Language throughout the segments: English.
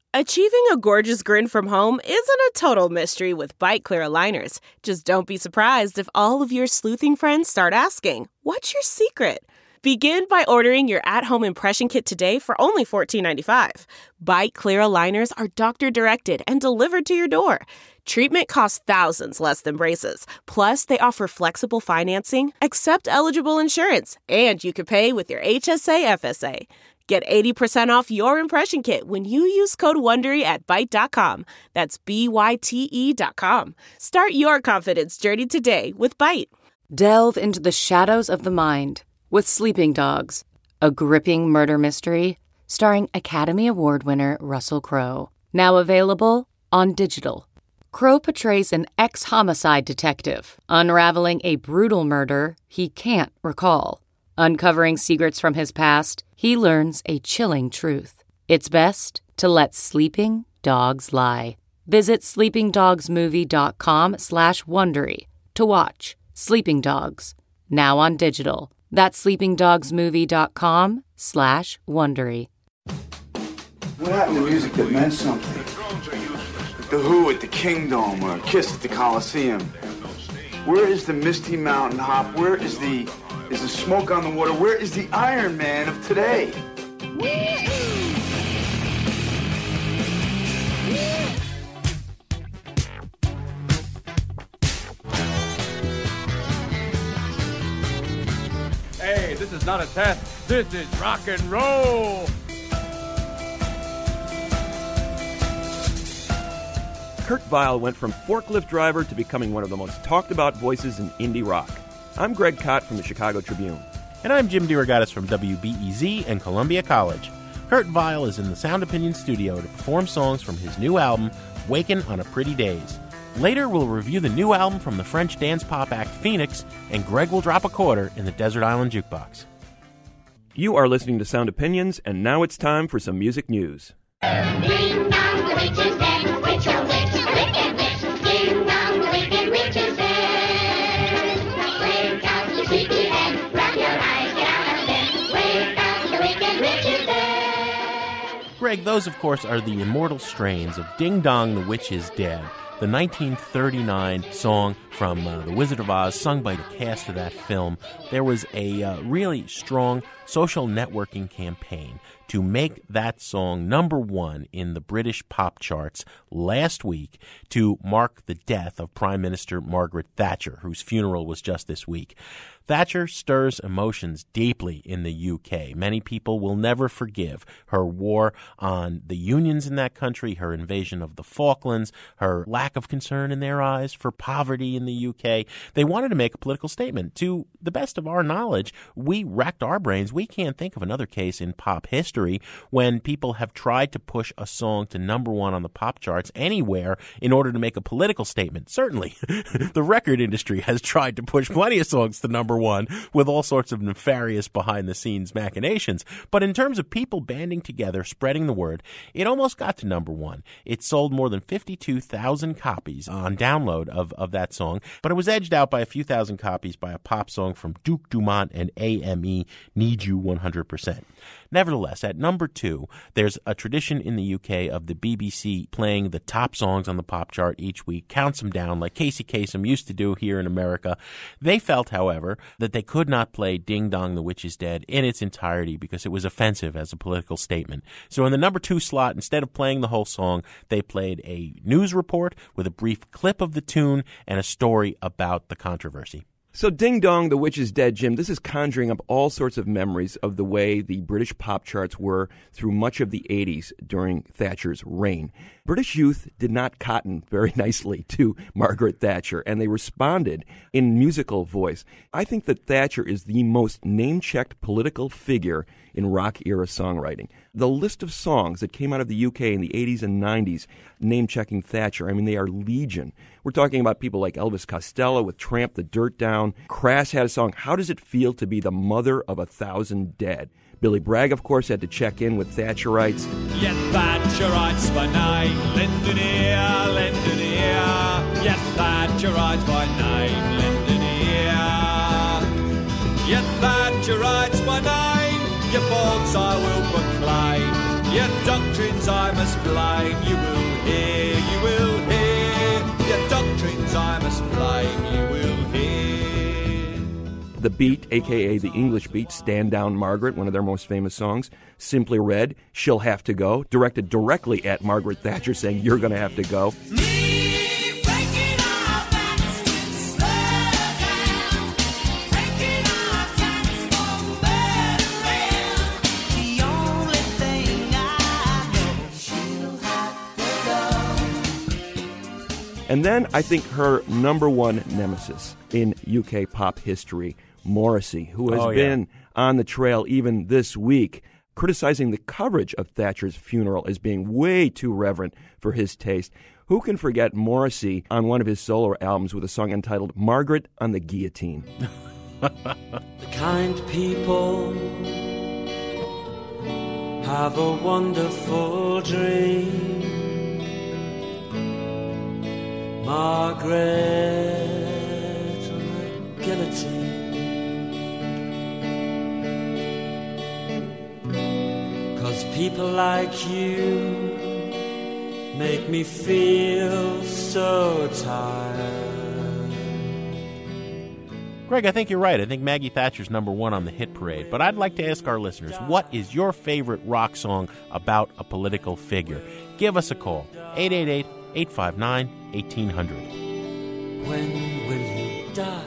Achieving a gorgeous grin from home isn't a total mystery with Byte Clear aligners. Just don't be surprised if all of your sleuthing friends start asking, "What's your secret?" Begin by ordering your at-home impression kit today for only $14.95. Byte Clear aligners are doctor-directed and delivered to your door. Treatment costs thousands less than braces. Plus, they offer flexible financing, accept eligible insurance, and you can pay with your HSA FSA. Get 80% off your impression kit when you use code WONDERY at Byte.com. That's BYTE.com. Start your confidence journey today with Byte. Delve into the shadows of the mind with Sleeping Dogs, a gripping murder mystery starring Academy Award winner Russell Crowe. Now available on digital. Crowe portrays an ex-homicide detective unraveling a brutal murder he can't recall. Uncovering secrets from his past, he learns a chilling truth. It's best to let sleeping dogs lie. Visit sleepingdogsmovie.com/Wondery to watch Sleeping Dogs, now on digital. That's sleepingdogsmovie.com/Wondery. What happened to music that meant something? Like the Who at the Kingdom or Kiss at the Coliseum. Where is the Misty Mountain Hop? Where is the smoke on the water? Where is the Iron Man of today? Hey, this is not a test. This is rock and roll. Kurt Vile went from forklift driver to becoming one of the most talked about voices in indie rock. I'm Greg Kot from the Chicago Tribune. And I'm Jim DeRogatis from WBEZ and Columbia College. Kurt Vile is in the Sound Opinion studio to perform songs from his new album, Wakin' on a Pretty Daze. Later, we'll review the new album from the French dance pop act Phoenix, and Greg will drop a quarter in the Desert Island Jukebox. You are listening to Sound Opinions, and now it's time for some music news. Ding dong, the witch is dead. Witch, oh witch, wicked witch. Ding dong, the wicked witch is dead. Wake up, you sleepyhead. Rub your eyes, get out of bed. Wake up, the wicked witch is dead. Greg, those, of course, are the immortal strains of Ding Dong, the Witch is Dead, the 1939 song from The Wizard of Oz, sung by the cast of that film. There was a really strong social networking campaign to make that song number one in the British pop charts last week to mark the death of Prime Minister Margaret Thatcher, whose funeral was just this week. Thatcher stirs emotions deeply in the UK. Many people will never forgive her war on the unions in that country, her invasion of the Falklands, her lack of concern in their eyes for poverty in the UK. They wanted to make a political statement. To the best of our knowledge, we racked our brains. We can't think of another case in pop history when people have tried to push a song to number one on the pop charts anywhere in order to make a political statement. Certainly, the record industry has tried to push plenty of songs to number one with all sorts of nefarious behind-the-scenes machinations. But in terms of people banding together, spreading the word, it almost got to number one. It sold more than 52,000 copies on download of that song, but it was edged out by a few thousand copies by a pop song from Duke Dumont and AME, Need You 100%. Nevertheless, at number two, there's a tradition in the UK of the BBC playing the top songs on the pop chart each week, counts them down like Casey Kasem used to do here in America. They felt, however, that they could not play Ding Dong, the Witch is Dead in its entirety because it was offensive as a political statement. So in the number two slot, instead of playing the whole song, they played a news report with a brief clip of the tune and a story about the controversy. So Ding Dong, the Witch is Dead, Jim, this is conjuring up all sorts of memories of the way the British pop charts were through much of the 80s during Thatcher's reign. British youth did not cotton very nicely to Margaret Thatcher, and they responded in musical voice. I think that Thatcher is the most name-checked political figure in rock-era songwriting. The list of songs that came out of the UK in the 80s and 90s name-checking Thatcher, I mean, they are legion. We're talking about people like Elvis Costello with Tramp the Dirt Down. Crass had a song, How Does It Feel to Be the Mother of 1,000 Dead? Billy Bragg, of course, had to check in with Thatcherites. Yet Thatcherites by name, lend an ear, lend an ear. Yet Thatcherites by name, lend an ear. Yet Thatcherites by name, your faults I will proclaim. Your doctrines doctrines I must blame. You will hear, you will hear. Your doctrines I must blame. You will hear. The Beat, a.k.a. the English Beat, Stand Down Margaret, one of their most famous songs. Simply Red, She'll Have to Go, directed directly at Margaret Thatcher, saying, you're going to have to go. And then I think her number one nemesis in UK pop history, Morrissey, who has been on the trail even this week, criticizing the coverage of Thatcher's funeral as being way too reverent for his taste. Who can forget Morrissey on one of his solo albums with a song entitled Margaret on the Guillotine? The kind people have a wonderful dream. Margaret on the guillotine. 'Cause people like you make me feel so tired. Greg, I think you're right. I think Maggie Thatcher's number one on the hit parade. But I'd like to ask our listeners, what is your favorite rock song about a political figure? Give us a call, 888-859-1800. When will you die?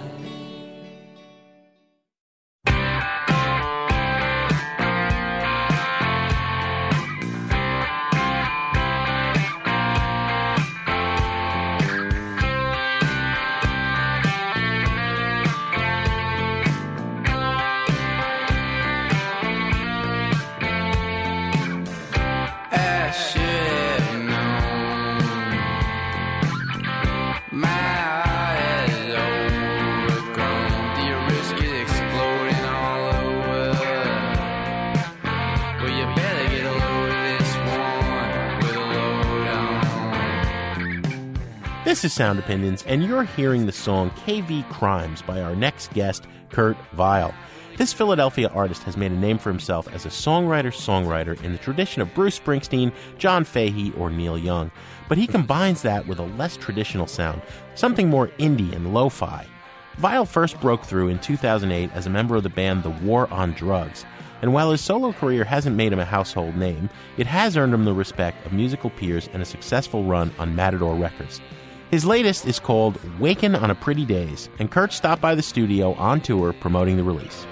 This is Sound Opinions, and you're hearing the song KV Crimes by our next guest, Kurt Vile. This Philadelphia artist has made a name for himself as a songwriter-songwriter in the tradition of Bruce Springsteen, John Fahey, or Neil Young. But he combines that with a less traditional sound, something more indie and lo-fi. Vile first broke through in 2008 as a member of the band The War on Drugs. And while his solo career hasn't made him a household name, it has earned him the respect of musical peers and a successful run on Matador Records. His latest is called Wakin' on a Pretty Daze, and Kurt stopped by the studio on tour promoting the release.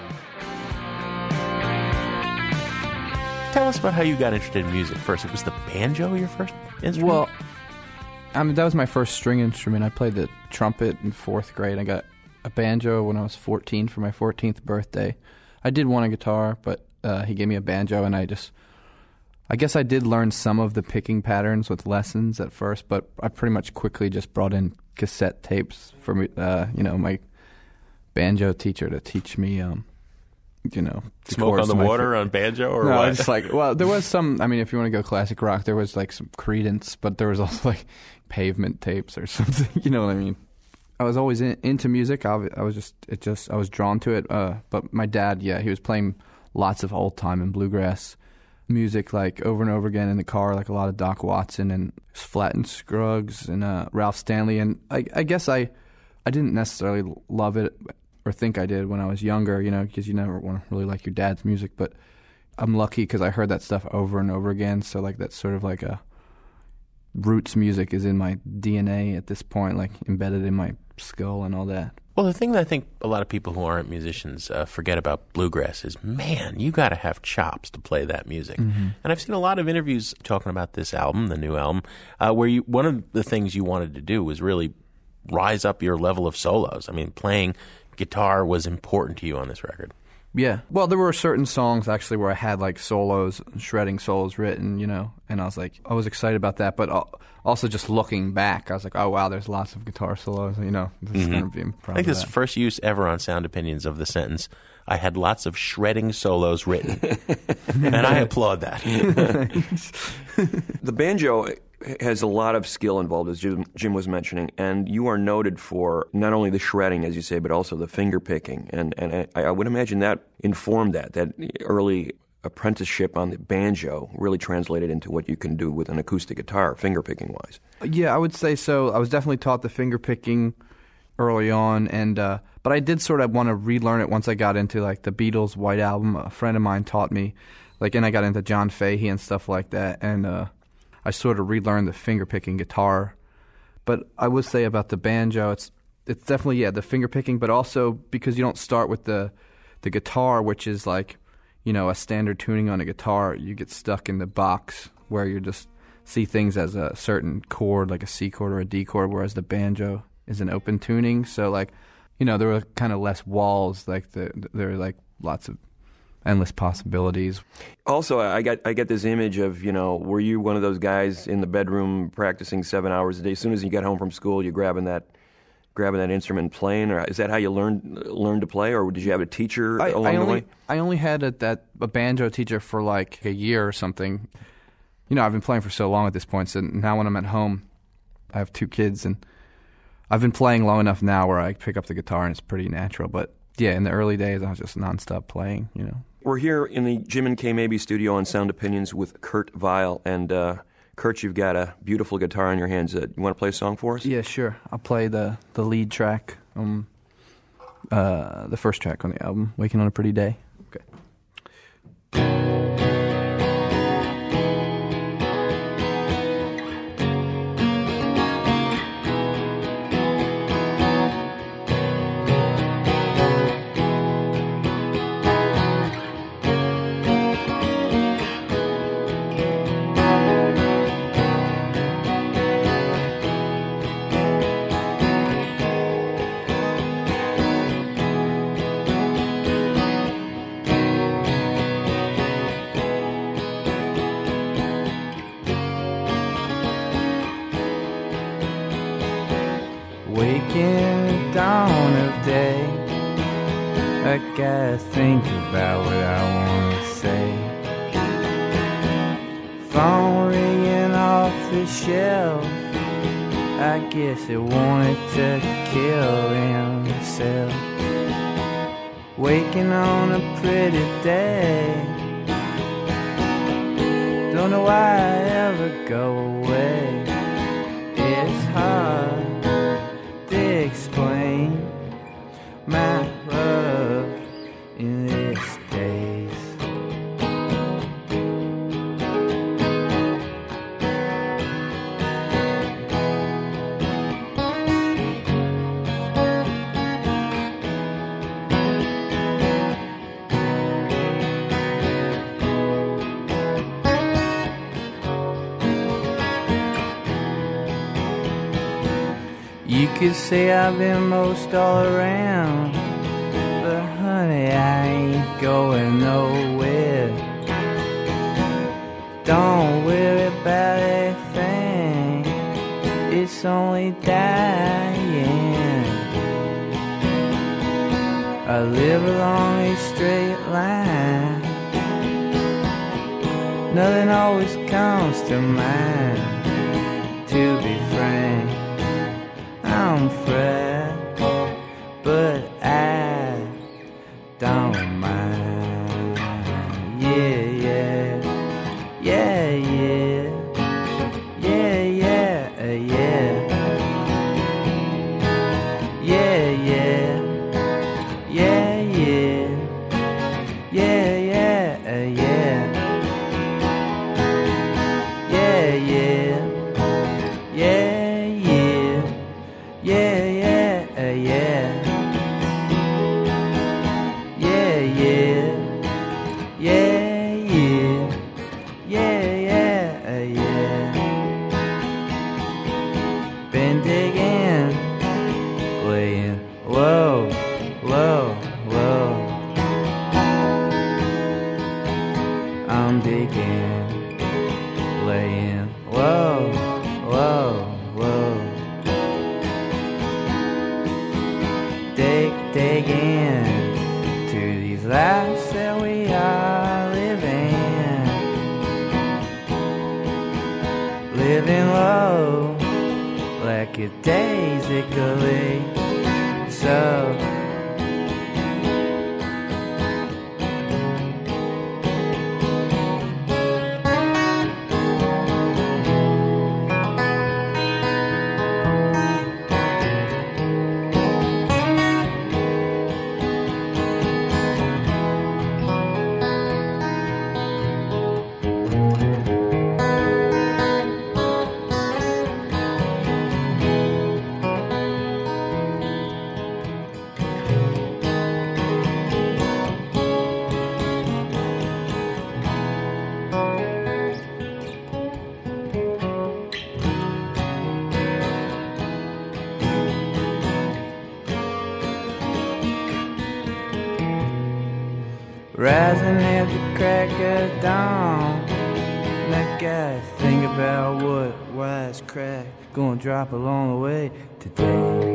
Tell us about how you got interested in music first. It was the banjo your first instrument? Well, that was my first string instrument. I played the trumpet in 4th grade. I got a banjo when I was 14 for my 14th birthday. I did want a guitar, but he gave me a banjo, and I guess I did learn some of the picking patterns with lessons at first, but I pretty much quickly just brought in cassette tapes for me, my banjo teacher to teach me, Smoke on the Water on banjo or no, what? I just there was some, if you want to go classic rock, there was like some Creedence, but there was also like Pavement tapes or something, you know what I mean? I was always into music. I was drawn to it, but my dad, he was playing lots of old time and bluegrass music, like over and over again in the car, like a lot of Doc Watson and Flatt Scruggs and Ralph Stanley. And I guess I didn't necessarily love it or think I did when I was younger, because you never want to really like your dad's music. But I'm lucky because I heard that stuff over and over again. So like that's sort of like a roots music is in my DNA at this point, like embedded in my skull and all that. Well, the thing that I think a lot of people who aren't musicians forget about bluegrass is, man, you got to have chops to play that music. Mm-hmm. And I've seen a lot of interviews talking about this album, the new album, where one of the things you wanted to do was really rise up your level of solos. Playing guitar was important to you on this record. Yeah. Well, there were certain songs actually where I had like solos, shredding solos written, and I was excited about that. But also just looking back, I was like, oh, wow, there's lots of guitar solos, this is going to be I think this is the first use ever on Sound Opinions of the sentence, I had lots of shredding solos written. And I applaud that. The banjo has a lot of skill involved, as Jim was mentioning, and you are noted for not only the shredding, as you say, but also the finger picking. And I would imagine that informed that early apprenticeship on the banjo really translated into what you can do with an acoustic guitar, finger-picking wise. Yeah, I would say so. I was definitely taught the finger-picking early on, and but I did sort of want to relearn it once I got into like the Beatles' White Album. A friend of mine taught me, and I got into John Fahey and stuff like that, and I sort of relearned the finger-picking guitar. But I would say about the banjo, it's definitely, the finger-picking, but also because you don't start with the guitar, which is like, a standard tuning on a guitar, you get stuck in the box where you just see things as a certain chord, like a C chord or a D chord, whereas the banjo is an open tuning. So, there were kind of less walls, there are lots of endless possibilities. Also, I get this image of, were you one of those guys in the bedroom practicing 7 hours a day? As soon as you get home from school, you're grabbing that instrument and playing, or is that how you learned to play, or did you have a teacher along the way? I only had a banjo teacher for like a year or something. I've been playing for so long at this point, so now when I'm at home, I have 2 kids, and I've been playing long enough now where I pick up the guitar and it's pretty natural. But yeah, in the early days, I was just nonstop playing, We're here in the Jim and Kay Mabie studio on Sound Opinions with Kurt Vile, and Kurt, you've got a beautiful guitar in your hands. You want to play a song for us? Yeah, sure. I'll play the lead track, the first track on the album, Waking on a Pretty Day. Okay. Waking dawn of day, I gotta think about what I wanna say. Phone ringing off the shelf, I guess it wanted to kill himself. Waking on a pretty day, don't know why I ever go away. It's hard to explain my love in these days. You could say I've been most all around, but honey, I ain't going nowhere. Don't worry about a thing, it's only dying. I live along a straight line, nothing always comes to mind. To be frank, I'm afraid, but I don't mind. Yeah, yeah, yeah, yeah, yeah, yeah, yeah, yeah, yeah, yeah, yeah, yeah, yeah, yeah, yeah, yeah. Yeah, yeah, yeah. Yeah, yeah. Yeah, yeah. Yeah, yeah, yeah. Been digging, laying low, low, low. I'm digging, laying low, low, low. Digging to these lives that we are living low, like a daisically. So rising at the crack of dawn. And I gotta think about what wise crack gonna drop along the way today.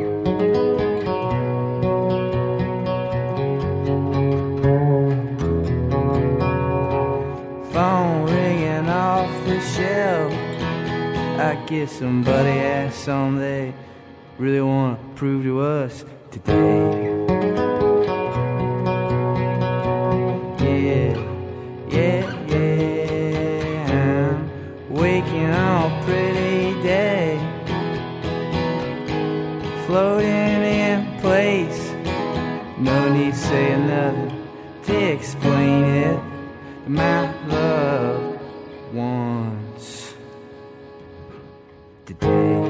Phone ringing off the shelf. I guess somebody asked something they really want to prove to us today. Yeah, I'm waking on a pretty day, floating in place. No need saying nothing to explain it. My love wants today.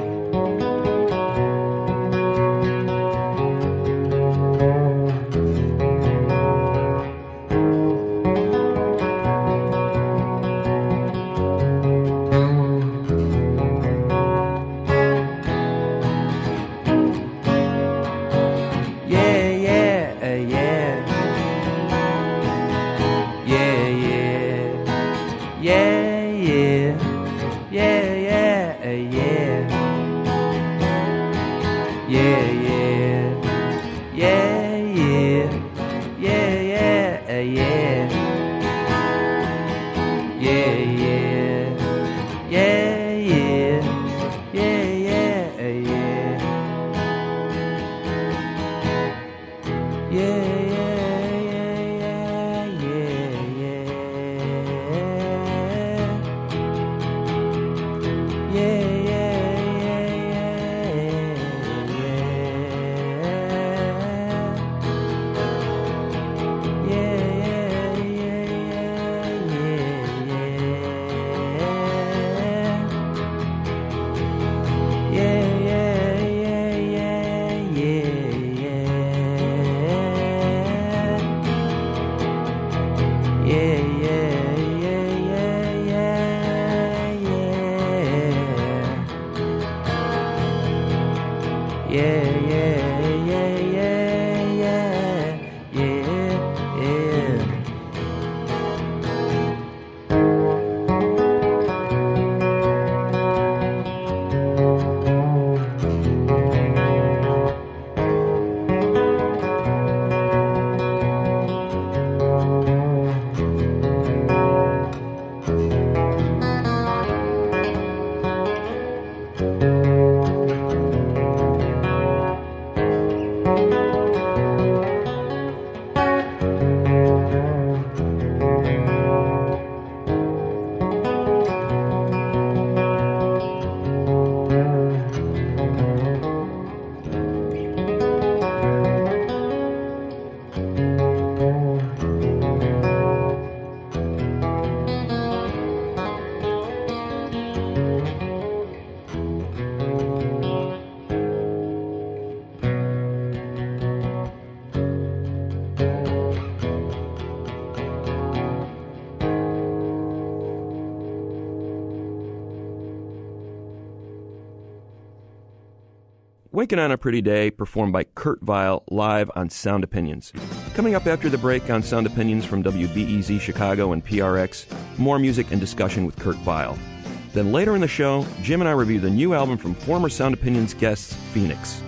Waking on a Pretty Day, performed by Kurt Vile, live on Sound Opinions. Coming up after the break on Sound Opinions from WBEZ Chicago and PRX, more music and discussion with Kurt Vile. Then later in the show, Jim and I review the new album from former Sound Opinions guests, Phoenix.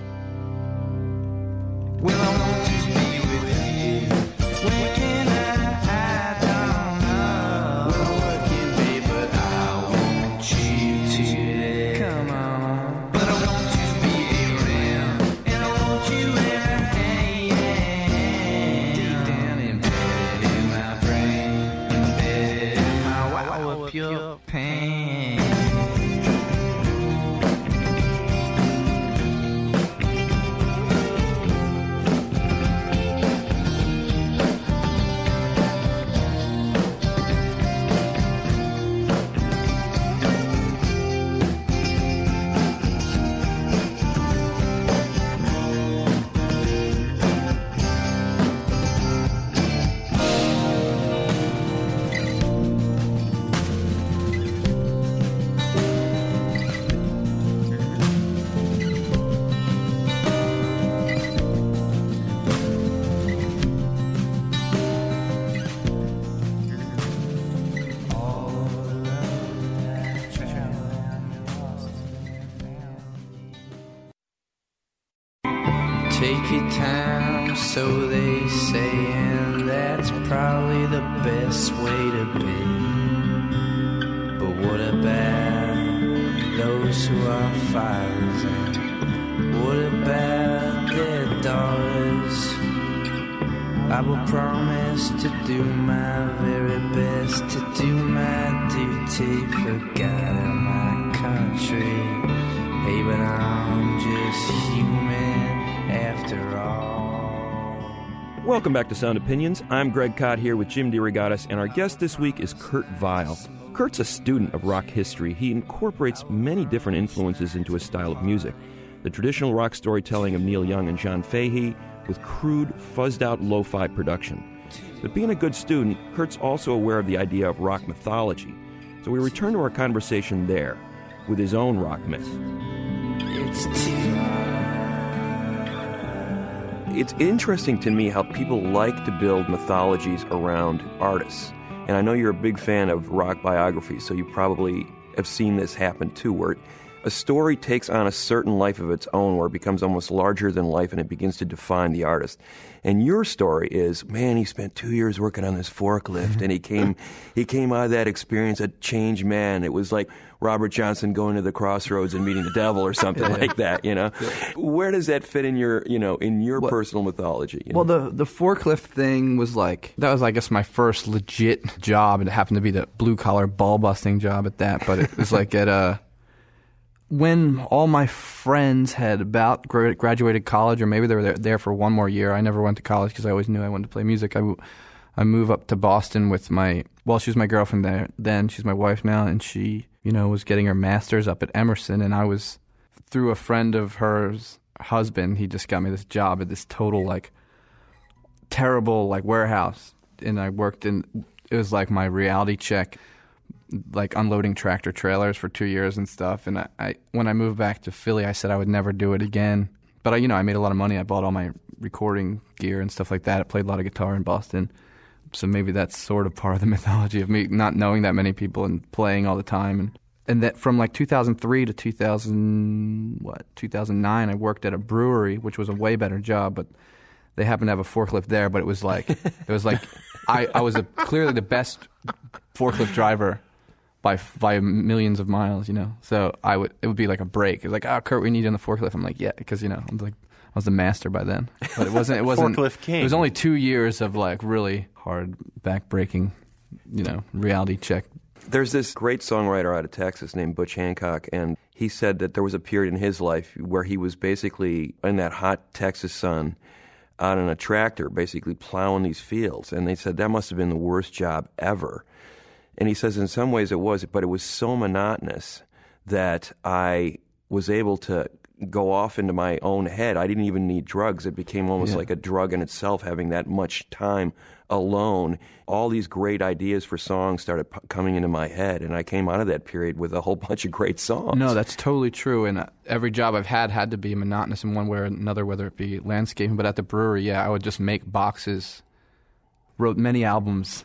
Well, I want to be with you. When can I don't know. Well, what can be, but I want you today. Come on. But I want to be around, and I want you in my hand. Deep down embedded in my brain, embedded in my wow of pure pain. Take your time, so they say, and that's probably the best way to be. But what about those who are fathers, and what about their daughters? I will promise to do my very best, to do my duty for God and my country. Hey, but I'm just human after all. Welcome back to Sound Opinions. I'm Greg Kot here with Jim DeRogatis, and our guest this week is Kurt Vile. Kurt's a student of rock history. He incorporates many different influences into his style of music. The traditional rock storytelling of Neil Young and John Fahey, with crude, fuzzed-out lo-fi production. But being a good student, Kurt's also aware of the idea of rock mythology. So we return to our conversation there, with his own rock myth. It's interesting to me how people like to build mythologies around artists. And I know you're a big fan of rock biographies, so you probably have seen this happen too, where a story takes on a certain life of its own, where it becomes almost larger than life and it begins to define the artist. And your story is, man, he spent 2 years working on this forklift, and he came out of that experience a changed man. It was like Robert Johnson going to the crossroads and meeting the devil or something like that, you know? Where does that fit in your, personal mythology? Well, the forklift thing was like, that was, I guess, my first legit job. It happened to be the blue-collar ball-busting job at that, but it was like when all my friends had about graduated college, or maybe they were there for one more year. I never went to college because I always knew I wanted to play music. I moved up to Boston with she was my girlfriend there then. She's my wife now, and she, was getting her master's up at Emerson, and I was, through a friend of hers husband, he just got me this job at this total, terrible, warehouse. And I worked it was like my reality check, unloading tractor trailers for 2 years and stuff. And I when I moved back to Philly, I said I would never do it again. But I made a lot of money. I bought all my recording gear and stuff like that. I played a lot of guitar in Boston. So maybe that's sort of part of the mythology of me not knowing that many people and playing all the time. And that from 2003 to 2009, I worked at a brewery, which was a way better job, but they happened to have a forklift there. But it was I was clearly the best forklift driver by millions of miles, So it would be like a break. It was like, oh, Kurt, we need you on the forklift. I'm like, yeah, because I was the master by then. But it wasn't Forklift king. It was only 2 years of really hard back-breaking, reality check. There's this great songwriter out of Texas named Butch Hancock, and he said that there was a period in his life where he was basically in that hot Texas sun out on a tractor, basically plowing these fields. And they said that must have been the worst job ever. And he says in some ways it was, but it was so monotonous that I was able to go off into my own head. I didn't even need drugs. It became almost like a drug in itself, having that much time alone. All these great ideas for songs started coming into my head, and I came out of that period with a whole bunch of great songs. No, that's totally true. And every job I've had to be monotonous in one way or another, whether it be landscaping. But at the brewery, I would just make boxes. Wrote many albums.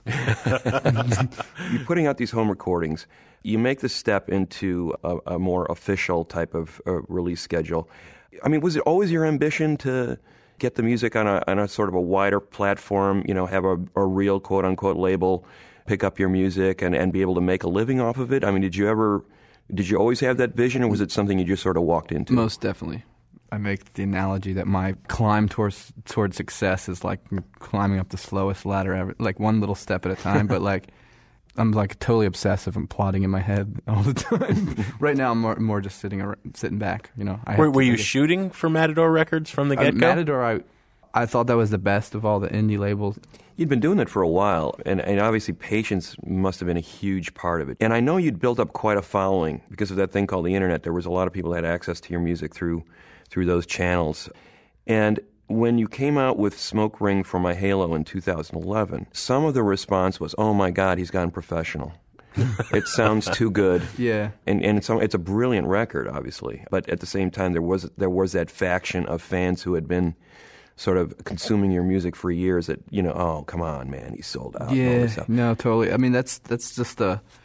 You're putting out these home recordings. You make the step into a more official type of release schedule. I mean, was it always your ambition to get the music on a sort of a wider platform, have a real quote-unquote label, pick up your music and be able to make a living off of it? I mean, did you always have that vision, or was it something you just sort of walked into? Most definitely. I make the analogy that my climb towards success is like climbing up the slowest ladder ever, one little step at a time. But I'm totally obsessive and plotting in my head all the time. Right now, I'm more just sitting back. Were you shooting for Matador Records from the get-go? Matador, I thought that was the best of all the indie labels. You'd been doing that for a while, and obviously patience must have been a huge part of it. And I know you'd built up quite a following because of that thing called the internet. There was a lot of people that had access to your music through those channels. And when you came out with Smoke Ring for My Halo in 2011, some of the response was, oh my God, he's gone professional. It sounds too good. Yeah. And it's a brilliant record, obviously. But at the same time, there was that faction of fans who had been sort of consuming your music for years that, oh, come on, man, he's sold out. Yeah, no, totally. I mean, that's just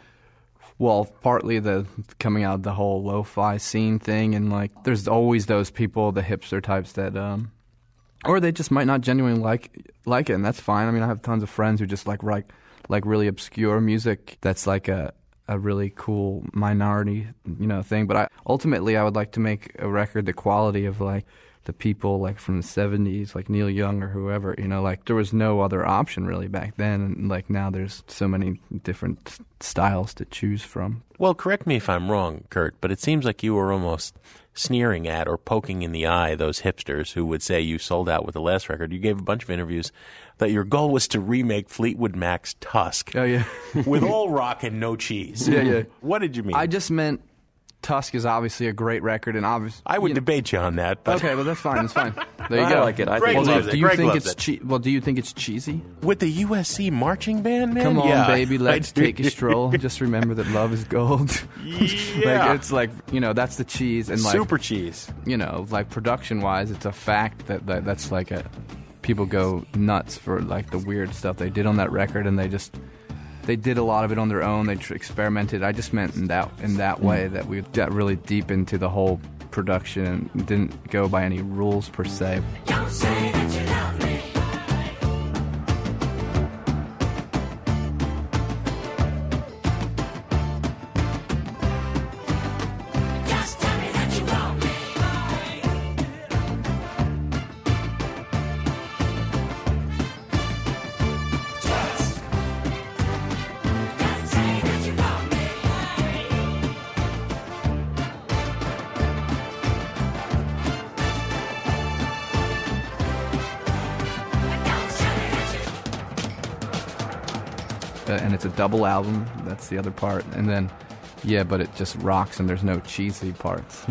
partly the coming out of the whole lo-fi scene thing, and there's always those people, the hipster types that Or they just might not genuinely like it, and that's fine. I mean, I have tons of friends who just like really obscure music that's like a really cool minority, thing. But ultimately I would like to make a record the quality of like the people like from the 70s, like Neil Young or whoever, like there was no other option really back then, and like now there's so many different styles to choose from. Well, correct me if I'm wrong, Kurt, but it seems like you were almost sneering at or poking in the eye those hipsters who would say you sold out with the last record. You gave a bunch of interviews that your goal was to remake Fleetwood Mac's Tusk. Oh, yeah. with all rock and no cheese. Yeah. What did you mean? I just meant Tusk is obviously a great record, and obviously I would debate you on that. But okay, well that's fine. It's fine. There you I go. like it. I Greg think loves it. Do you Greg think loves it's it. do you think it's cheesy? With the USC marching band, man? Come on, Yeah, baby, let's I do. take a stroll. Just remember that love is gold. Yeah. It's like that's the cheese, and like Super cheese. like production-wise, it's a fact that's like people go nuts for like the weird stuff they did on that record, and they did a lot of it on their own. They experimented. I just meant in that way that we got really deep into the whole production and didn't go by any rules per se. Don't say that you love me. Just tell me that you want me. Just say that you want me. And it's a double album. That's the other part. And then, but it just rocks, and there's no cheesy parts.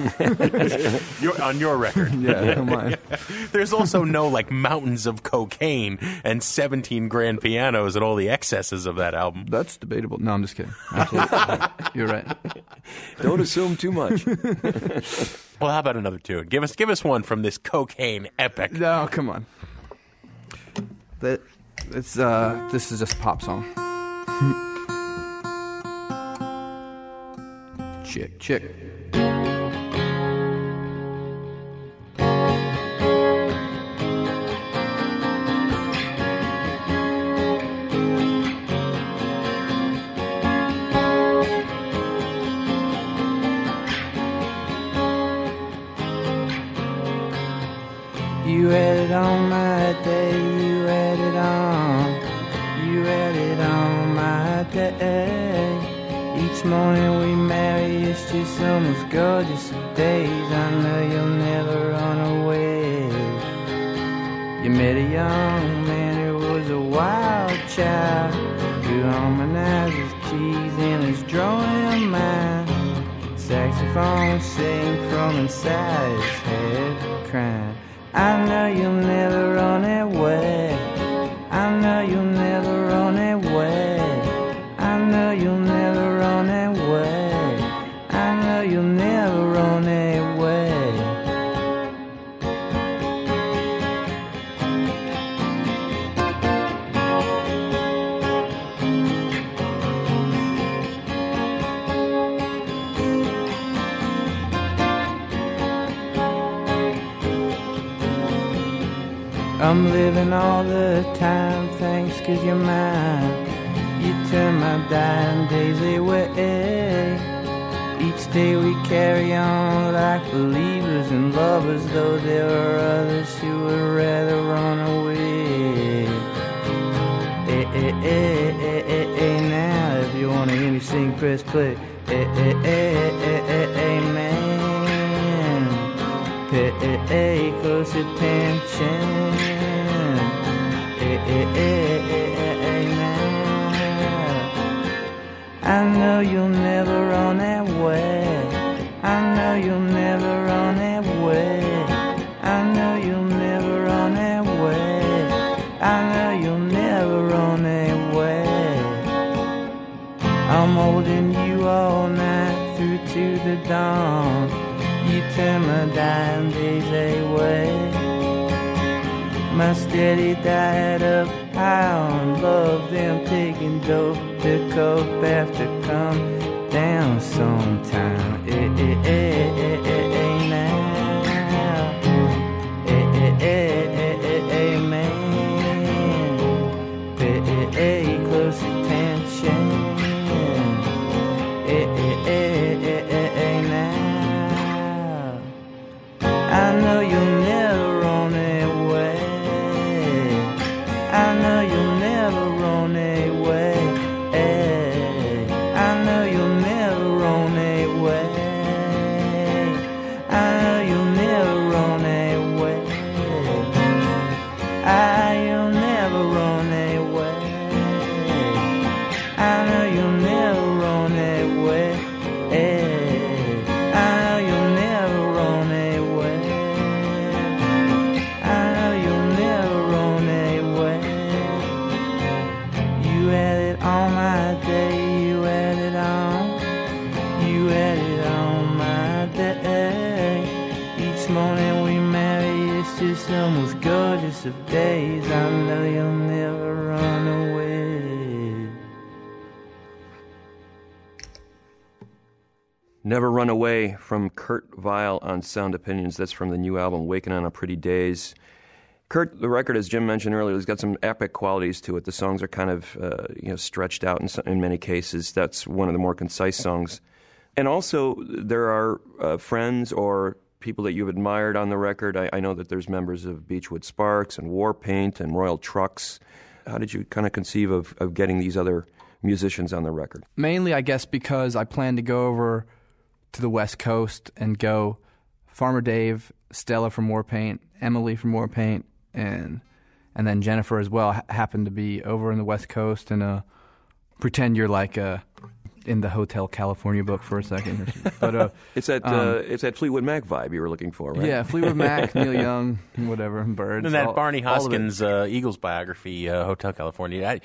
On your record. Yeah, come on. There's also no like mountains of cocaine and 17 grand pianos and all the excesses of that album. That's debatable. No, I'm just kidding. Absolutely. You're right. Don't assume too much. Well, how about another tune? Give us one from this cocaine epic. No, come on. This is just a pop song. Chick. You had it on my day, you had it on my day. Each morning we marry, it's just the most gorgeous of days. I know you'll never run away. You met a young man who was a wild child, who harmonized his keys in his drawing mind. Saxophone sang from inside his head, crying, I know you'll never run away. I know you'll never run away. I know you'll never run away. I know you'll never run away. I'm living all the time, thanks 'cause you're mine. You turn my dying days away. Each day we carry on like believers and lovers, though there are others who would rather run away. Now if you wanna hear me sing, press play. Amen. Pay close attention. I know you'll never run away. I know you'll never run away. I know you'll never run away. I know you'll never run away. I'm holding you all night through to the dawn. You turn my dying days away. My steady diet of high on love, them taking dope to cope after come down sometime. Now. it's the most gorgeous of days. I know you'll never run away. Never Run Away from Kurt Vile on Sound Opinions. That's from the new album, Waking on a Pretty Days. Kurt, the record, as Jim mentioned earlier, has got some epic qualities to it. The songs are kind of stretched out in many cases. That's one of the more concise songs. And also, there are friends or people that you've admired on the record. I know that there's members of Beachwood Sparks and Warpaint and Royal Trucks. How did you kind of conceive of getting these other musicians on the record? Mainly, I guess, because I plan to go over to the West Coast and go Farmer Dave, Stella from Warpaint, Emily from Warpaint, and then Jennifer as well happened to be over in the West Coast, and pretend you're like in the Hotel California book for a second. But it's that Fleetwood Mac vibe you were looking for, right? Yeah, Fleetwood Mac, Neil Young, whatever, Birds. And that Barney Hoskins Eagles biography, Hotel California.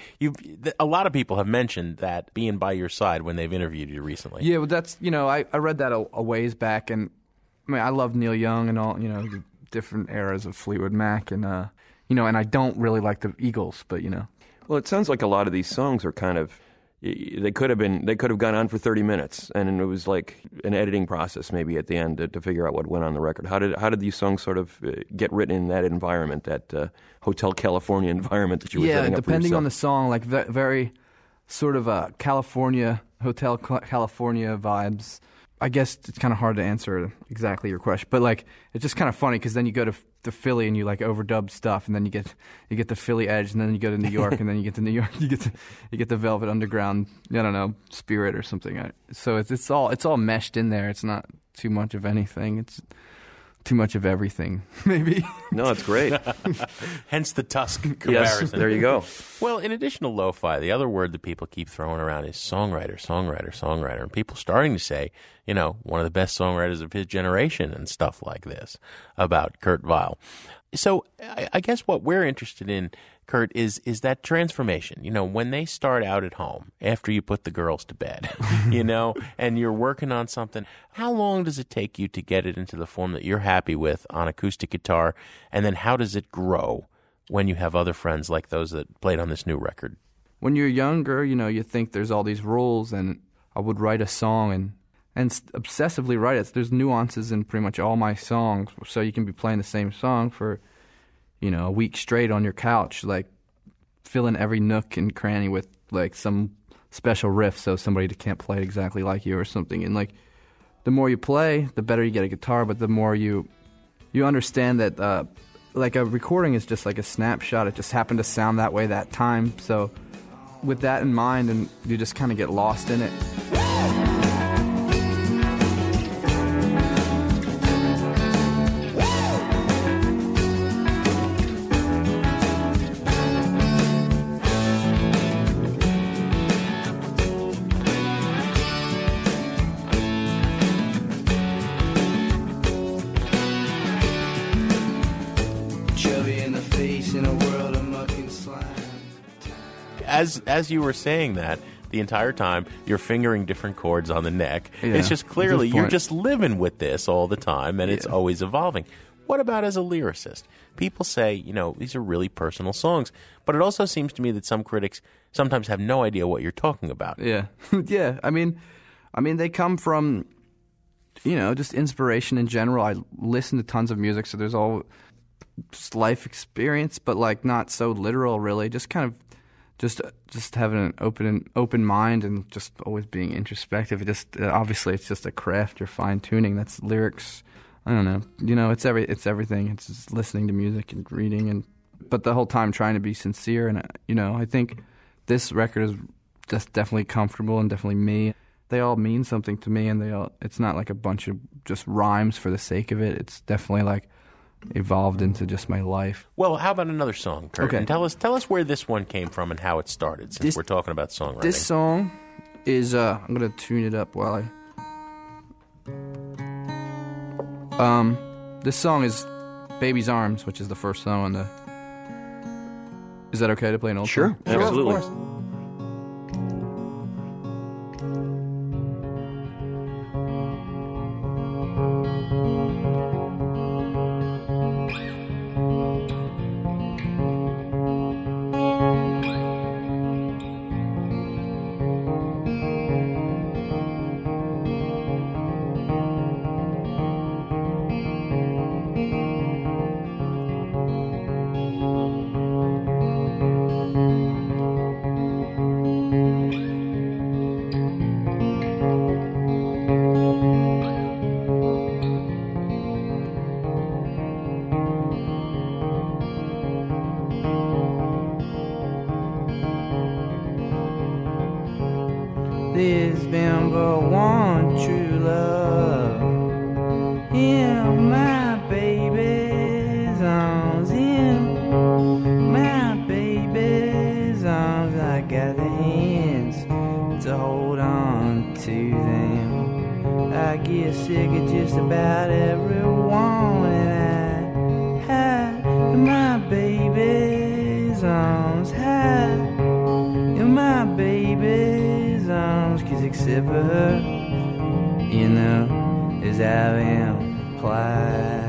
A lot of people have mentioned that being by your side when they've interviewed you recently. Yeah, well, that's I read that a ways back, and I mean I love Neil Young and all the different eras of Fleetwood Mac, and and I don't really like the Eagles, but Well, it sounds like a lot of these songs are kind of. They could have gone on for 30 minutes, and it was like an editing process maybe at the end to figure out what went on the record. How did these songs sort of get written in that environment, that Hotel California environment that you were setting up for yourself? Yeah, depending on the song, like very sort of California, Hotel California vibes. I guess it's kind of hard to answer exactly your question, but like it's just kind of funny because then you go to Philly and you like overdub stuff, and then you get the Philly edge, and then you go to New York, and then you get to New York, you get the Velvet Underground, I don't know, spirit or something. So it's all meshed in there. It's not too much of anything. It's too much of everything, maybe. No, it's great. Hence the Tusk comparison. Yes, there you go. Well, in addition to lo-fi, the other word that people keep throwing around is songwriter. And people starting to say, one of the best songwriters of his generation and stuff like this about Kurt Vile. So I guess what we're interested in, Kurt, is that transformation. When they start out at home, after you put the girls to bed, and you're working on something, how long does it take you to get it into the form that you're happy with on acoustic guitar? And then how does it grow when you have other friends like those that played on this new record? When you're younger, you think there's all these rules, and I would write a song and obsessively write it. There's nuances in pretty much all my songs, so you can be playing the same song for a week straight on your couch, like fill in every nook and cranny with like some special riff so somebody can't play it exactly like you or something. And like the more you play, the better you get a guitar, but the more you understand that like a recording is just like a snapshot. It just happened to sound that way that time. So with that in mind, and you just kind of get lost in it. As you were saying that, the entire time you're fingering different chords on the neck. Yeah, it's just clearly you're just living with this all the time, and it's always evolving. What about as a lyricist? People say, these are really personal songs, but it also seems to me that some critics sometimes have no idea what you're talking about. Yeah. Yeah. I mean, they come from, just inspiration in general. I listen to tons of music, so there's all just life experience, but like not so literal, really. Just kind of just having an open mind and just always being introspective. Obviously it's just a craft. You're fine tuning. That's lyrics. I don't know. It's everything. It's just listening to music and reading, but the whole time trying to be sincere. And I think this record is just definitely comfortable and definitely me. They all mean something to me, and it's not like a bunch of just rhymes for the sake of it. It's definitely like evolved into just my life. Well, how about another song, Kurt? Okay. And tell us where this one came from and how it started, since we're talking about songwriting. This song is I'm gonna tune it up while I this song is Baby's Arms, which is the first song on the... Is that okay to play an old sure song? Absolutely. Of course. get sick of just about everyone, and I hide in my baby's arms, hide in my baby's arms, 'cause except for her, you know, as I've implied.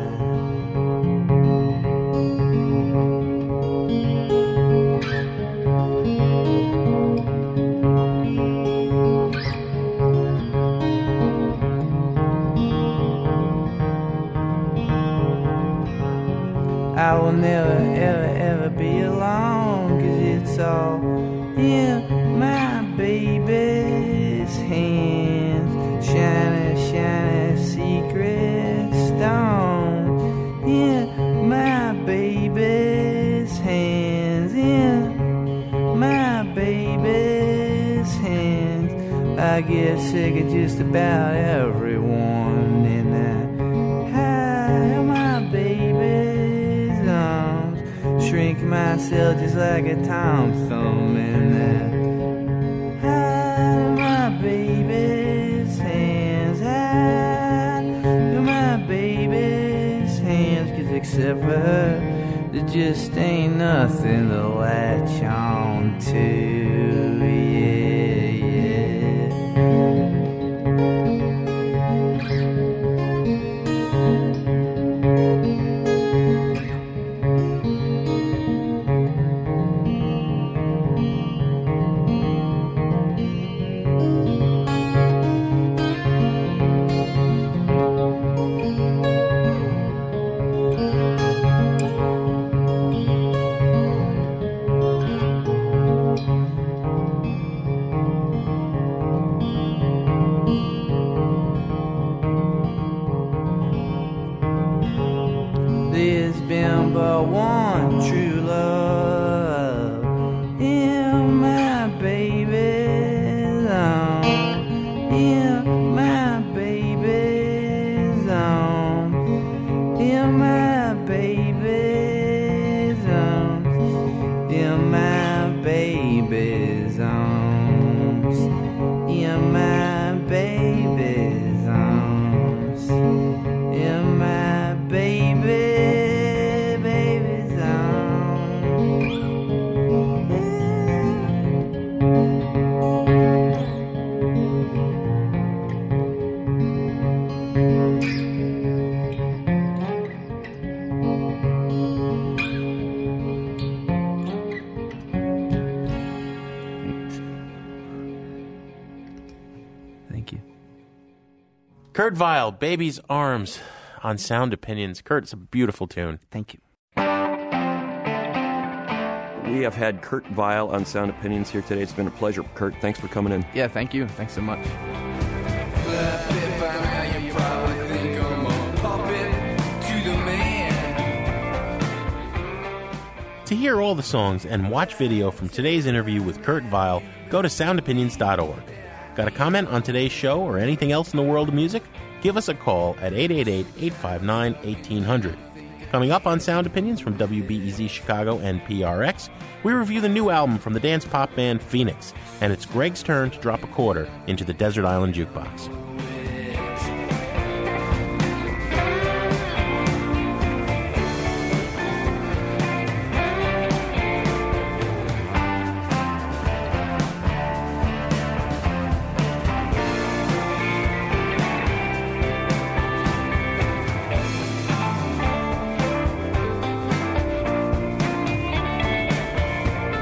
I will never, ever, ever be alone, 'cause it's all in my baby's hands. Shiny, shiny secret stone in my baby's hands, in my baby's hands. I get sick of just about everyone, and I hide my baby's arms, shrink myself just like a Tom Thumb, and I hide my baby's hands, hide my baby's hands, 'cause except for her, there just ain't nothing to latch on to, yeah. There's been but one true love in my baby's arms, in my baby's arms, in my baby's arms, in my baby's arms, in my baby's arms, in my baby's Thank you. Kurt Weill, Baby's Arms on Sound Opinions. Kurt, it's a beautiful tune. Thank you. We have had Kurt Weill on Sound Opinions here today. It's been a pleasure. Kurt, thanks for coming in. Yeah, thank you. Thanks so much. To hear all the songs and watch video from today's interview with Kurt Weill, go to soundopinions.org. Got a comment on today's show or anything else in the world of music? Give us a call at 888-859-1800. Coming up on Sound Opinions from WBEZ Chicago and PRX, we review the new album from the dance pop band Phoenix, and it's Greg's turn to drop a quarter into the Desert Island Jukebox.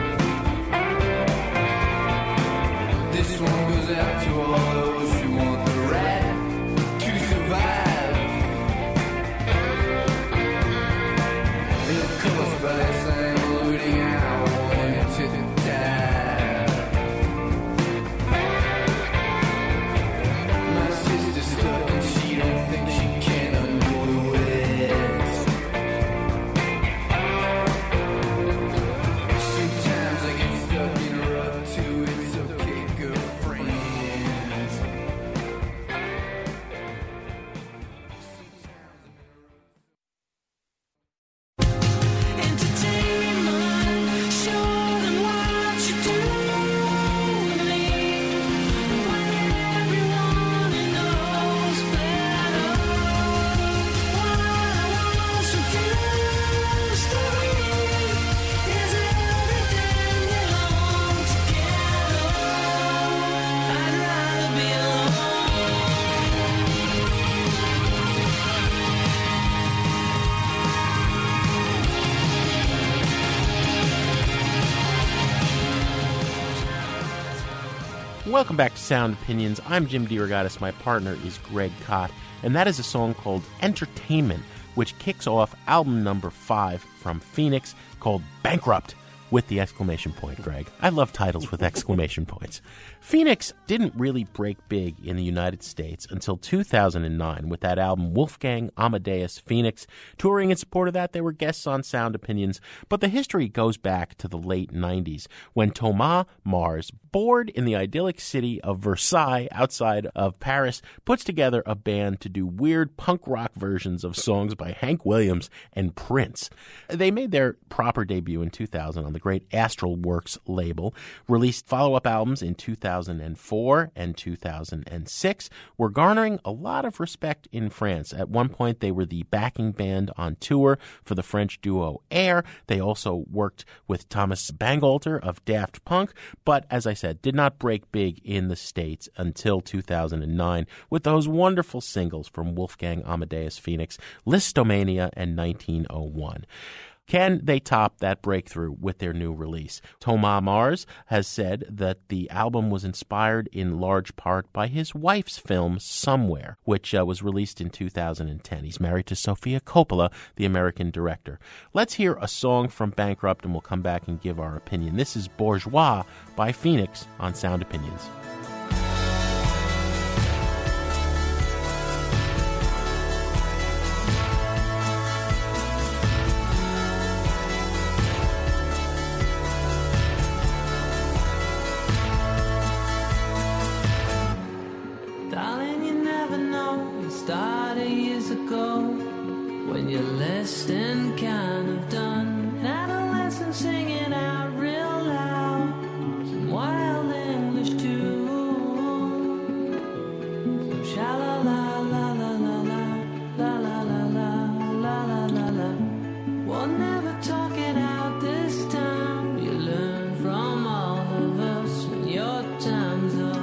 This one goes out to all those who want the Welcome back to Sound Opinions. I'm Jim DeRogatis. My partner is Greg Kot, and that is a song called Entertainment, which kicks off album number 5 from Phoenix called Bankrupt, with the exclamation point, Greg. I love titles with exclamation points. Phoenix didn't really break big in the United States until 2009 with that album Wolfgang Amadeus Phoenix. Touring in support of that, they were guests on Sound Opinions, but the history goes back to the late 90s when Thomas Mars, bored in the idyllic city of Versailles outside of Paris, puts together a band to do weird punk rock versions of songs by Hank Williams and Prince. They made their proper debut in 2000 on the great Astral Works label, released follow-up albums in 2004 and 2006, were garnering a lot of respect in France. At one point, they were the backing band on tour for the French duo Air. They also worked with Thomas Bangalter of Daft Punk, but as I said, did not break big in the States until 2009 with those wonderful singles from Wolfgang Amadeus Phoenix, Listomania and 1901. Can they top that breakthrough with their new release? Thomas Mars has said that the album was inspired in large part by his wife's film Somewhere, which was released in 2010. He's married to Sofia Coppola, the American director. Let's hear a song from Bankrupt, and we'll come back and give our opinion. This is Bourgeois by Phoenix on Sound Opinions. Darling, you never know. It started years ago when you're less than kind of done. An adolescent singing out real loud some wild English tune. So sha la la la la la la la la la la la la la. We'll never talk it out this time. You learn from all of us when your time's up.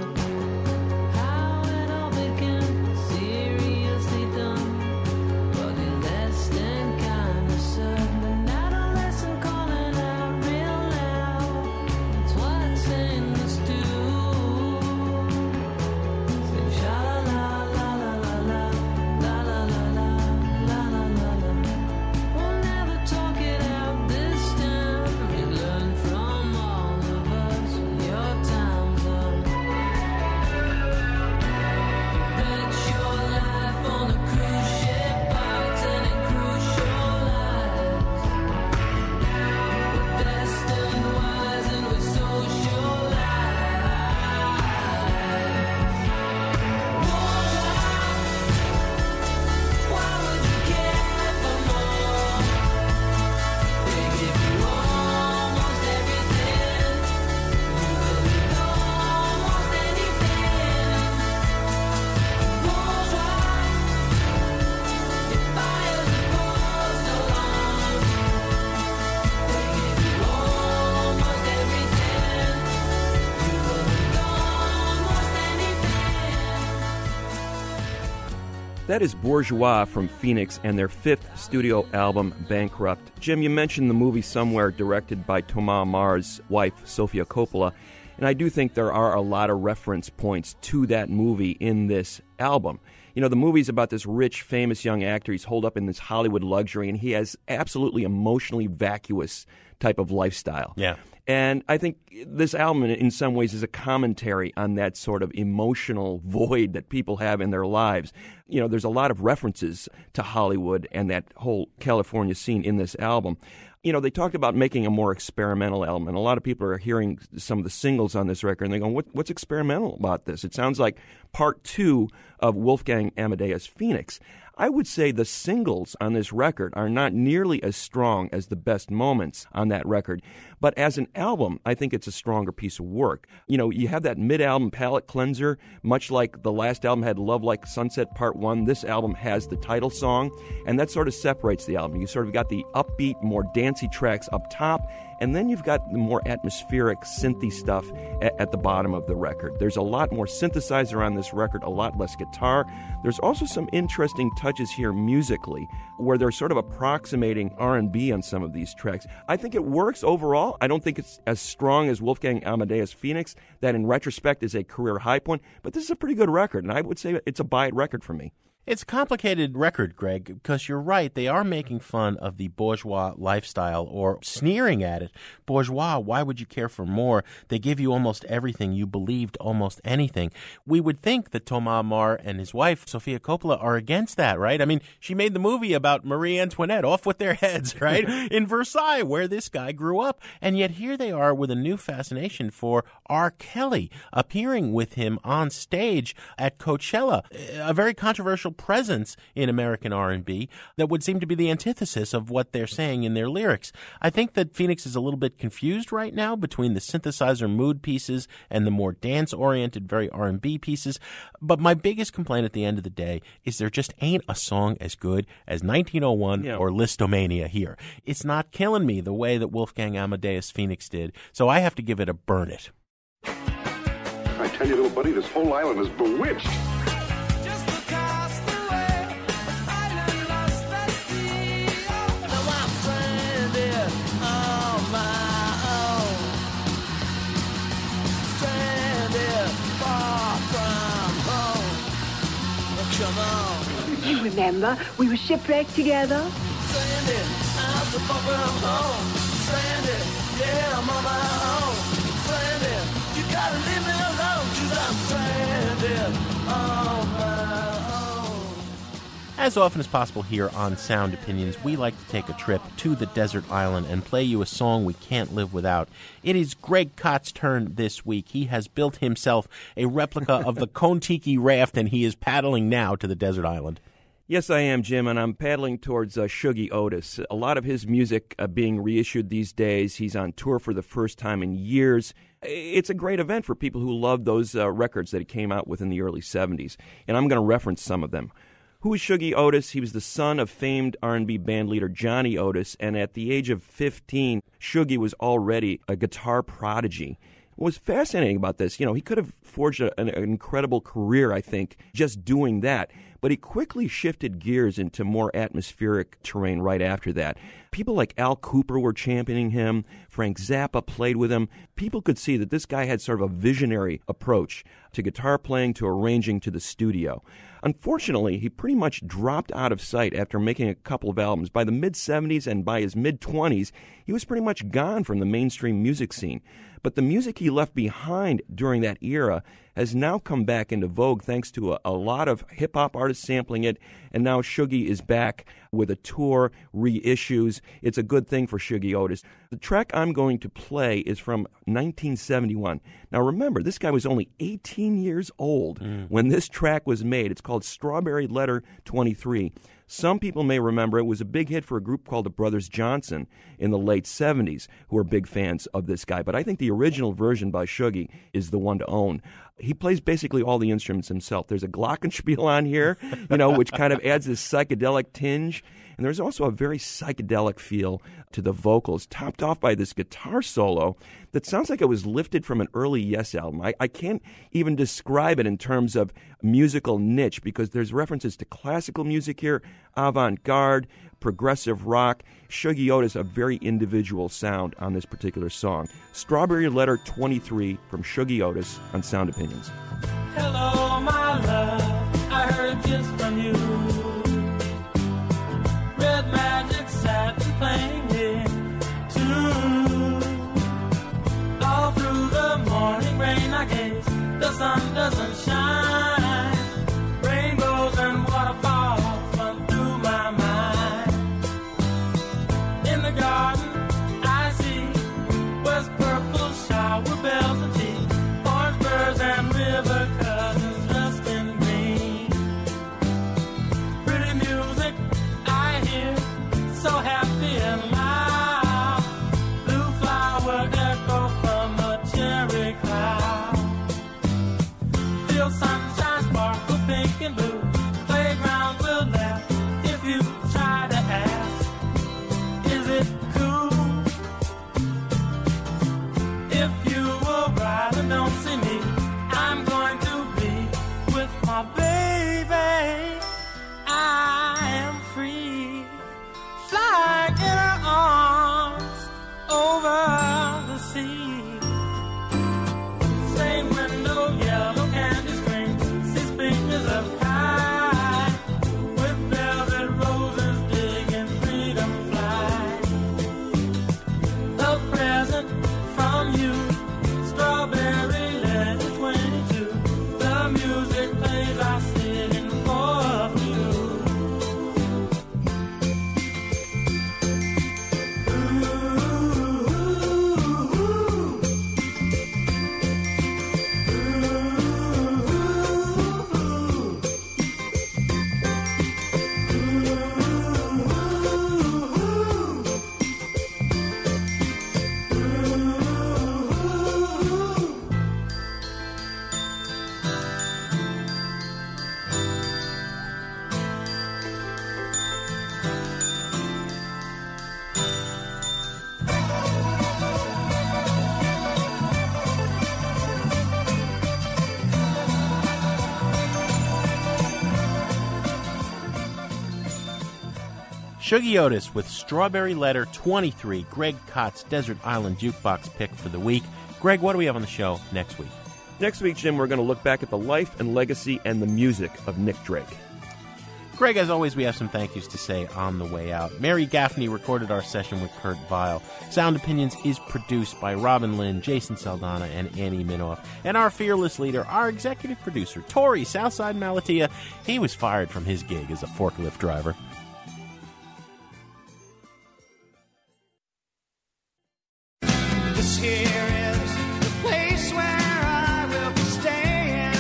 That is Bourgeois from Phoenix and their 5th studio album, Bankrupt. Jim, you mentioned the movie Somewhere, directed by Thomas Mars' wife, Sofia Coppola, and I do think there are a lot of reference points to that movie in this album. You know, the movie's about this rich, famous young actor. He's holed up in this Hollywood luxury, and he has absolutely emotionally vacuous type of lifestyle. Yeah. And I think this album, in some ways, is a commentary on that sort of emotional void that people have in their lives. You know, there's a lot of references to Hollywood and that whole California scene in this album. You know, they talked about making a more experimental album, and a lot of people are hearing some of the singles on this record, and they're going, what's experimental about this? It sounds like part 2 of Wolfgang Amadeus Phoenix. I would say the singles on this record are not nearly as strong as the best moments on that record. But as an album, I think it's a stronger piece of work. You know, you have that mid-album palate cleanser, much like the last album had Love Like Sunset Part 1. This album has the title song, and that sort of separates the album. You sort of got the upbeat, more dancey tracks up top, And then you've got the more atmospheric, synthy stuff at the bottom of the record. There's a lot more synthesizer on this record, a lot less guitar. There's also some interesting touches here musically, where they're sort of approximating R&B on some of these tracks. I think it works overall. I don't think it's as strong as Wolfgang Amadeus Phoenix, that in retrospect is a career high point, but this is a pretty good record, and I would say it's a buy it record for me. It's a complicated record, Greg, because you're right. They are making fun of the bourgeois lifestyle or sneering at it. Bourgeois, why would you care for more? They give you almost everything. You believed almost anything. We would think that Thomas More and his wife, Sofia Coppola, are against that, right? I mean, she made the movie about Marie Antoinette, off with their heads, right? In Versailles, where this guy grew up. And yet here they are with a new fascination for R. Kelly, appearing with him on stage at Coachella, a very controversial presence in American R&B that would seem to be the antithesis of what they're saying in their lyrics. I think that Phoenix is a little bit confused right now between the synthesizer mood pieces and the more dance-oriented, very R&B pieces. But my biggest complaint at the end of the day is there just ain't a song as good as 1901 or Listomania here. It's not killing me the way that Wolfgang Amadeus Phoenix did, so I have to give it a burn it. I tell you, little buddy, this whole island is bewitched. You remember, we were shipwrecked together. Stranded, I'm so far from home. Stranded, yeah, I'm on my own. Stranded, you gotta leave me alone, 'cause I'm stranded on my own. As often as possible here on Sound Opinions, we like to take a trip to the desert island and play you a song we can't live without. It is Greg Kott's turn this week. He has built himself a replica of the Kon-Tiki raft, and he is paddling now to the desert island. Yes, I am, Jim, and I'm paddling towards Shuggie Otis. A lot of his music being reissued these days. He's on tour for the first time in years. It's a great event for people who love those records that he came out with in the early 70s, and I'm going to reference some of them. Who is Shuggie Otis? He was the son of famed R&B bandleader Johnny Otis, and at the age of 15, Shuggie was already a guitar prodigy. What was fascinating about this, he could have forged an incredible career, I think, just doing that. But he quickly shifted gears into more atmospheric terrain right after that. People like Al Kooper were championing him. Frank Zappa played with him. People could see that this guy had sort of a visionary approach to guitar playing, to arranging, to the studio. Unfortunately, he pretty much dropped out of sight after making a couple of albums. By the mid-70s and by his mid-20s, he was pretty much gone from the mainstream music scene. But the music he left behind during that era has now come back into vogue thanks to a lot of hip-hop artists sampling it, and now Shuggie is back with a tour, reissues. It's a good thing for Shuggie Otis. The track I'm going to play is from 1971. Now remember, this guy was only 18 years old when this track was made. It's called Strawberry Letter 23. Some people may remember it was a big hit for a group called the Brothers Johnson in the late 70s, who are big fans of this guy. But I think the original version by Shuggie is the one to own. He plays basically all the instruments himself. There's a glockenspiel on here, which kind of adds this psychedelic tinge. And there's also a very psychedelic feel to the vocals, topped off by this guitar solo that sounds like it was lifted from an early Yes album. I can't even describe it in terms of musical niche because there's references to classical music here, avant-garde, progressive rock. Shuggie Otis, a very individual sound on this particular song. Strawberry Letter 23 from Shuggie Otis on Sound Opinions. Hello, my love, I heard just from you. Red magic satin playing here too. All through the morning rain, I guess the sun doesn't shine. Rainbows and waterfalls run through my mind. In the garden, I see west purple shower bells and tea, orange birds and river cousins dressed in green. Pretty music I hear, so happy and loud. Blue flower echo from a cherry cloud. Feel Shuggy Otis with Strawberry Letter 23, Greg Kott's Desert Island Jukebox pick for the week. Greg, what do we have on the show next week? Next week, Jim, we're going to look back at the life and legacy and the music of Nick Drake. Greg, as always, we have some thank yous to say on the way out. Mary Gaffney recorded our session with Kurt Vile. Sound Opinions is produced by Robin Lynn, Jason Saldana, and Annie Minoff. And our fearless leader, our executive producer, Tori Southside Malatia, he was fired from his gig as a forklift driver. This here is the place where I will be staying.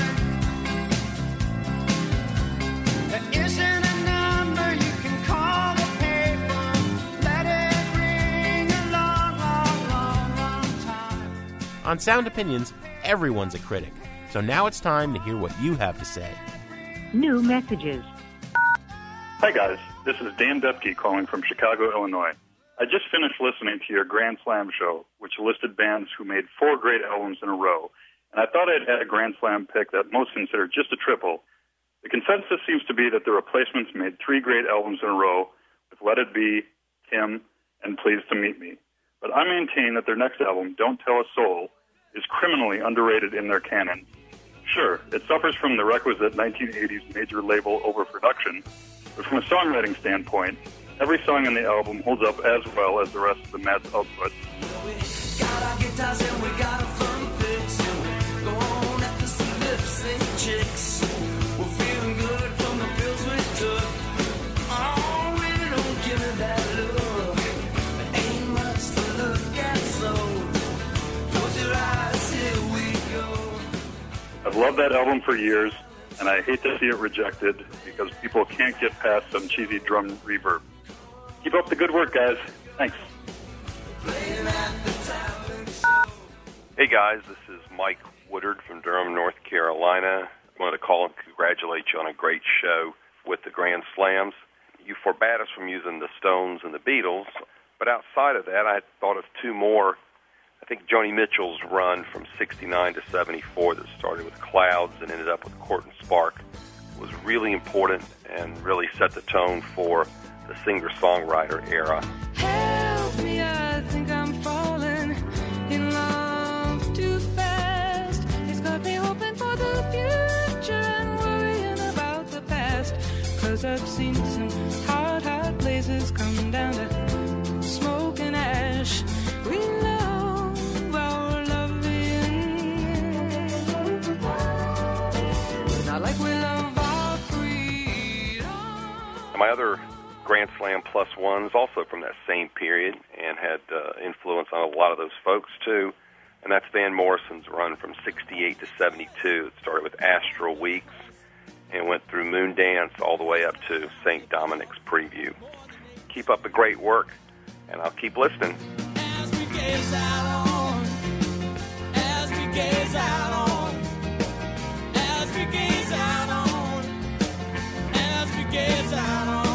There isn't a number you can call the paper. Let it ring a long, long, long, long time. On Sound Opinions, everyone's a critic. So now it's time to hear what you have to say. New messages. Hi, guys. This is Dan Dupke calling from Chicago, Illinois. I just finished listening to your Grand Slam show, which listed bands who made 4 great albums in a row, and I thought I'd had a Grand Slam pick that most consider just a triple. The consensus seems to be that the Replacements made 3 great albums in a row with Let It Be, Tim, and Pleased to Meet Me. But I maintain that their next album, Don't Tell a Soul, is criminally underrated in their canon. Sure, it suffers from the requisite 1980s major label overproduction, but from a songwriting standpoint, every song on the album holds up as well as the rest of the Matt's output. Got our guitars and we got a fun fix, and we go on after some lips and chicks. We're feeling good from the pills we took. Oh, really don't give me that look. There ain't much to look at, so close your eyes, here we go. I've loved that album for years, and I hate to see it rejected because people can't get past some cheesy drum reverb. Keep up the good work, guys. Thanks. Hey, guys. This is Mike Woodard from Durham, North Carolina. I wanted to call and congratulate you on a great show with the Grand Slams. You forbade us from using the Stones and the Beatles, but outside of that, I thought of 2 more. I think Joni Mitchell's run from 69 to 74 that started with Clouds and ended up with Court and Spark was really important and really set the tone for the singer-songwriter era. Help me, I think I'm falling in love too fast. It's got me hoping for the future and worrying about the past. 'Cause I've seen some hot, hot places come down to smoke and ash. We love our loving, not like we love our freedom. And my other Grand Slam plus ones also from that same period and had influence on a lot of those folks too, and that's Van Morrison's run from 68 to 72. It started with Astral Weeks and went through Moon Dance all the way up to St. Dominic's Preview. Keep up the great work, and I'll keep listening. As we gaze out on, as we gaze out on, as we gaze out on, as we gaze out on.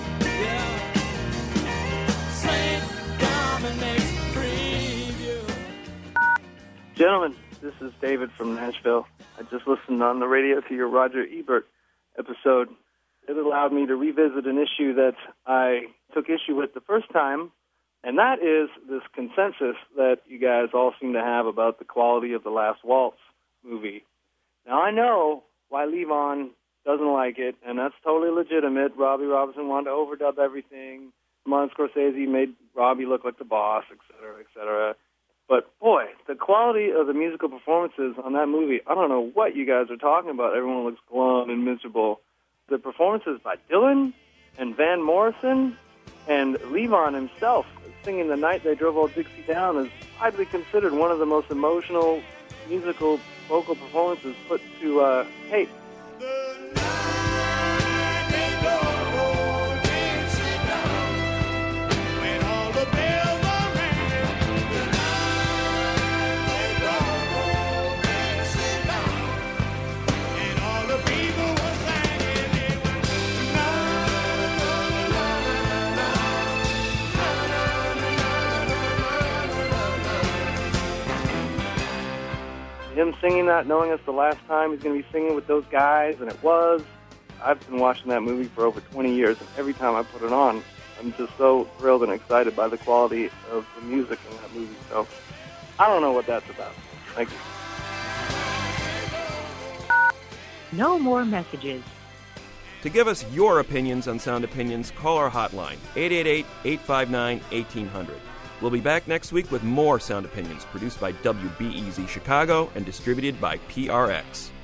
Gentlemen, this is David from Nashville. I just listened on the radio to your Roger Ebert episode. It allowed me to revisit an issue that I took issue with the first time, and that is this consensus that you guys all seem to have about the quality of the Last Waltz movie. Now, I know why Levon doesn't like it, and that's totally legitimate. Robbie Robinson wanted to overdub everything. Martin Scorsese made Robbie look like the boss, et cetera, et cetera. But, boy, the quality of the musical performances on that movie, I don't know what you guys are talking about. Everyone looks glum and miserable. The performances by Dylan and Van Morrison and Levon himself singing The Night They Drove Old Dixie Down is widely considered one of the most emotional musical vocal performances put to tape. him singing that, knowing it's the last time he's going to be singing with those guys, and it was. I've been watching that movie for over 20 years, and every time I put it on, I'm just so thrilled and excited by the quality of the music in that movie. So I don't know what that's about. Thank you. No more messages. To give us your opinions on Sound Opinions, call our hotline, 888-859-1800. We'll be back next week with more Sound Opinions, produced by WBEZ Chicago and distributed by PRX.